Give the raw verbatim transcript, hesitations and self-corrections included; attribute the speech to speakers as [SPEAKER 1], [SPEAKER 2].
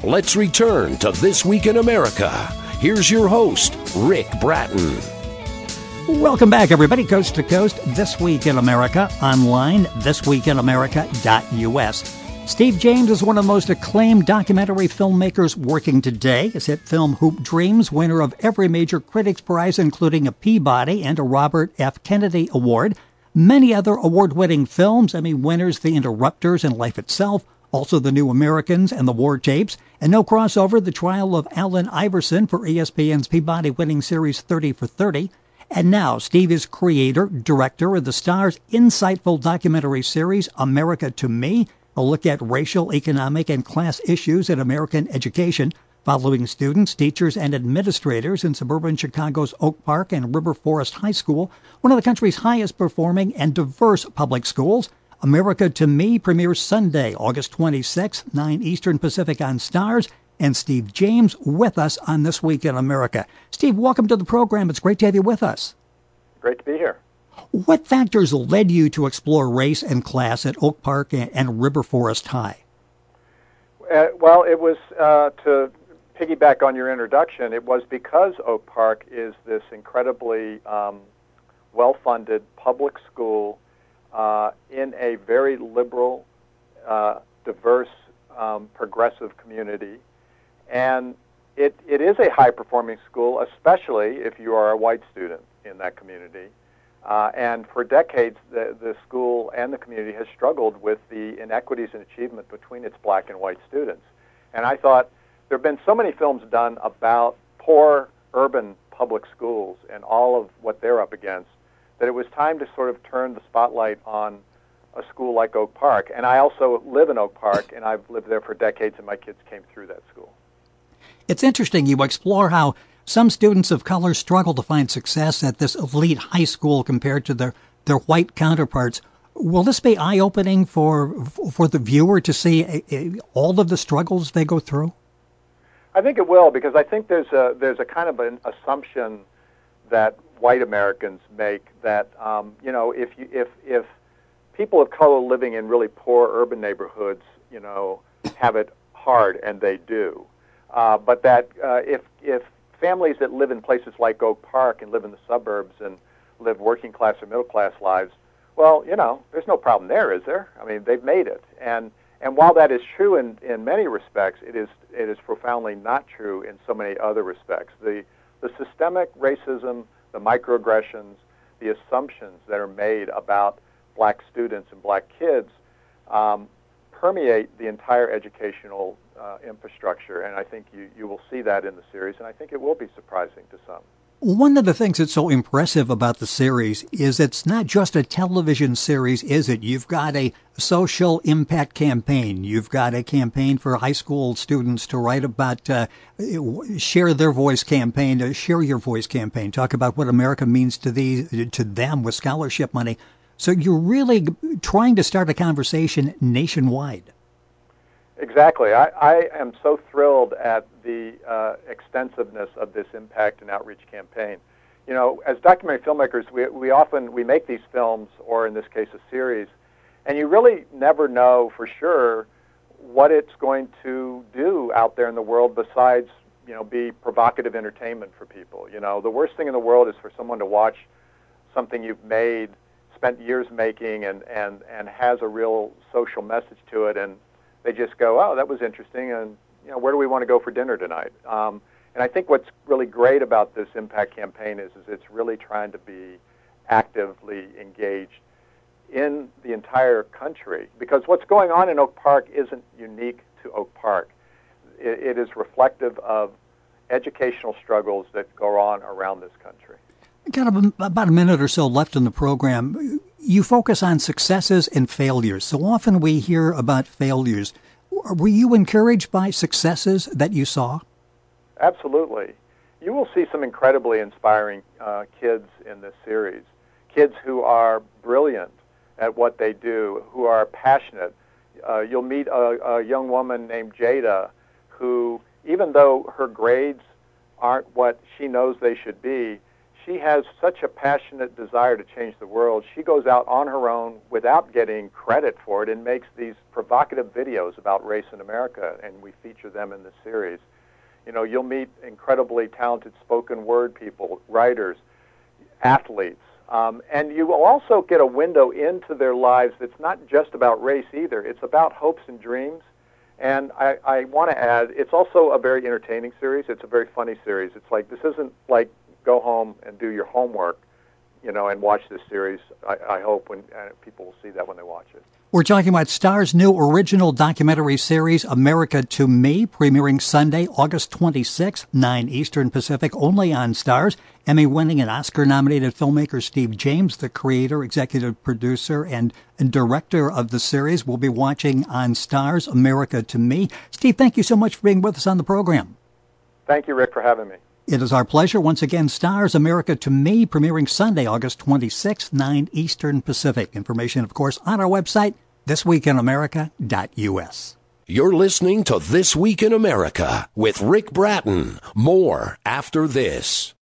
[SPEAKER 1] Let's return to This Week in America. Here's your host, Rick Bratton.
[SPEAKER 2] Welcome back, everybody, coast to coast. This Week in America, online, this week in america dot u s. Steve James is one of the most acclaimed documentary filmmakers working today. His hit film Hoop Dreams, winner of every major Critics' Prize, including a Peabody and a Robert F. Kennedy Award. Many other award-winning films, Emmy winners, The Interrupters and Life Itself, also The New Americans and The War Tapes, and no crossover, The Trial of Allen Iverson for E S P N's Peabody-winning series thirty for thirty. And now, Steve is creator, director of the Star's insightful documentary series, America to Me, a look at racial, economic, and class issues in American education, following students, teachers, and administrators in suburban Chicago's Oak Park and River Forest High School, one of the country's highest-performing and diverse public schools. America to Me premieres Sunday, August twenty-sixth, nine Eastern Pacific on Stars, and Steve James with us on This Week in America. Steve, welcome to the program. It's great to have you with us.
[SPEAKER 3] Great to be here.
[SPEAKER 2] What factors led you to explore race and class at Oak Park and River Forest High?
[SPEAKER 3] Uh, well, it was, uh, to piggyback on your introduction, it was because Oak Park is this incredibly um, well-funded public school uh, in a very liberal, uh, diverse, um, progressive community. And it, it is a high-performing school, especially if you are a white student in that community. Uh, and for decades, the, the school and the community has struggled with the inequities in achievement between its black and white students. And I thought there have been so many films done about poor urban public schools and all of what they're up against that it was time to sort of turn the spotlight on a school like Oak Park. And I also live in Oak Park, and I've lived there for decades, and my kids came through that school.
[SPEAKER 2] It's interesting. You explore how some students of color struggle to find success at this elite high school compared to their, their white counterparts. Will this be eye-opening for for the viewer to see a, a, all of the struggles they go through?
[SPEAKER 3] I think it will, because I think there's a there's a kind of an assumption that white Americans make that um, you know if you if if people of color living in really poor urban neighborhoods you know have it hard, and they do, uh, but that uh, if if families that live in places like Oak Park and live in the suburbs and live working class or middle class lives, well, you know, there's no problem there, is there? I mean, they've made it. And and while that is true in, in many respects, it is it is profoundly not true in so many other respects. The the systemic racism, the microaggressions, the assumptions that are made about black students and black kids um, permeate the entire educational uh, infrastructure, and I think you, you will see that in the series, and I think it will be surprising to some.
[SPEAKER 2] One of the things that's so impressive about the series is it's not just a television series, is it? You've got a social impact campaign. You've got a campaign for high school students to write about, uh, share their voice campaign, uh, share your voice campaign, talk about what America means to the, to them with scholarship money. So you're really trying to start a conversation nationwide.
[SPEAKER 3] Exactly. I, I am so thrilled at the uh, extensiveness of this impact and outreach campaign. You know, as documentary filmmakers, we, we often, we make these films, or in this case a series, and you really never know for sure what it's going to do out there in the world besides, you know, be provocative entertainment for people. You know, the worst thing in the world is for someone to watch something you've made, spent years making, and, and, and has a real social message to it, and they just go, oh, that was interesting, and you know, where do we want to go for dinner tonight? Um, and I think what's really great about this impact campaign is, is it's really trying to be actively engaged in the entire country, because what's going on in Oak Park isn't unique to Oak Park. It, it is reflective of educational struggles that go on around this country.
[SPEAKER 2] Got about a minute or so left in the program. You focus on successes and failures. So often we hear about failures. Were you encouraged by successes that you saw?
[SPEAKER 3] Absolutely. You will see some incredibly inspiring uh, kids in this series, kids who are brilliant at what they do, who are passionate. Uh, you'll meet a, a young woman named Jada who, even though her grades aren't what she knows they should be, she has such a passionate desire to change the world. She goes out on her own without getting credit for it and makes these provocative videos about race in America, and we feature them in the series. You know, you'll meet incredibly talented spoken word people, writers, athletes, um, and you will also get a window into their lives that's not just about race either. It's about hopes and dreams. And I, I want to add, it's also a very entertaining series. It's a very funny series. It's like, this isn't like go home and do your homework, you know, and watch this series. I, I hope when uh, people will see that when they watch it.
[SPEAKER 2] We're talking about Starz' new original documentary series, America to Me, premiering Sunday, August twenty-sixth, nine Eastern Pacific, only on Starz. Emmy-winning and Oscar-nominated filmmaker Steve James, the creator, executive producer, and, and director of the series, will be watching on Starz, America to Me. Steve, thank you so much for being with us on the program.
[SPEAKER 3] Thank you, Rick, for having me.
[SPEAKER 2] It is our pleasure. Once again, Starz, America to Me, premiering Sunday, August twenty-sixth, nine Eastern Pacific. Information, of course, on our website, this week in america dot u s.
[SPEAKER 1] You're listening to This Week in America with Rick Bratton. More after this.